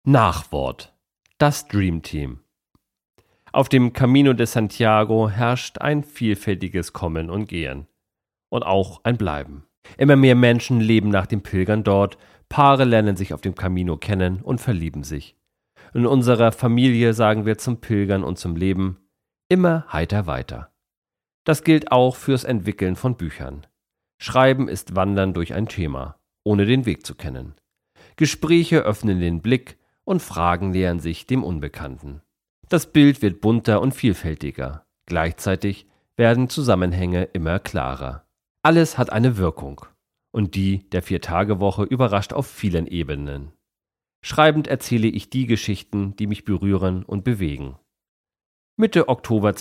Nachwort. Das Dream Team. Auf dem Camino de Santiago herrscht ein vielfältiges Kommen und Gehen. Und auch ein Bleiben. Immer mehr Menschen leben nach dem Pilgern dort, Paare lernen sich auf dem Camino kennen und verlieben sich. In unserer Familie sagen wir zum Pilgern und zum Leben: immer heiter weiter. Das gilt auch fürs Entwickeln von Büchern. Schreiben ist Wandern durch ein Thema, ohne den Weg zu kennen. Gespräche öffnen den Blick und Fragen nähern sich dem Unbekannten. Das Bild wird bunter und vielfältiger. Gleichzeitig werden Zusammenhänge immer klarer. Alles hat eine Wirkung. Und die der 4-Tage-Woche überrascht auf vielen Ebenen. Schreibend erzähle ich die Geschichten, die mich berühren und bewegen. Mitte Oktober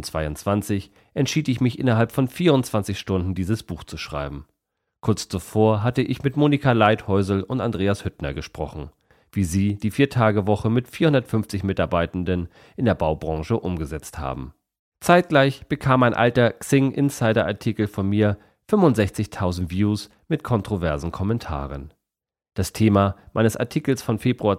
2022 entschied ich mich innerhalb von 24 Stunden, dieses Buch zu schreiben. Kurz zuvor hatte ich mit Monika Leithäusel und Andreas Hüttner gesprochen, wie sie die 4-Tage-Woche mit 450 Mitarbeitenden in der Baubranche umgesetzt haben. Zeitgleich bekam ein alter Xing-Insider-Artikel von mir 65.000 Views mit kontroversen Kommentaren. Das Thema meines Artikels von Februar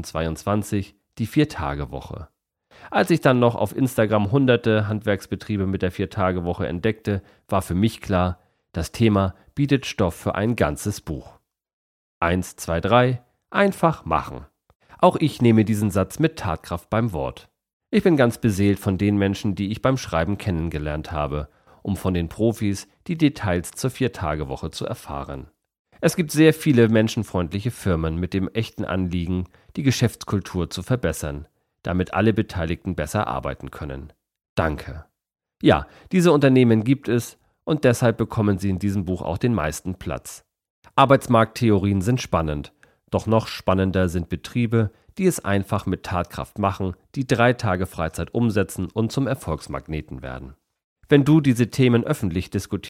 2022, die 4-Tage-Woche. Als ich dann noch auf Instagram hunderte Handwerksbetriebe mit der 4-Tage-Woche entdeckte, war für mich klar, das Thema bietet Stoff für ein ganzes Buch. 1, 2, 3, einfach machen. Auch ich nehme diesen Satz mit Tatkraft beim Wort. Ich bin ganz beseelt von den Menschen, die ich beim Schreiben kennengelernt habe, um von den Profis die Details zur 4-Tage-Woche zu erfahren. Es gibt sehr viele menschenfreundliche Firmen mit dem echten Anliegen, die Geschäftskultur zu verbessern, damit alle Beteiligten besser arbeiten können. Danke. Ja, diese Unternehmen gibt es und deshalb bekommen sie in diesem Buch auch den meisten Platz. Arbeitsmarkttheorien sind spannend, doch noch spannender sind Betriebe, die es einfach mit Tatkraft machen, die 3 Tage Freizeit umsetzen und zum Erfolgsmagneten werden. Wenn du diese Themen öffentlich diskutieren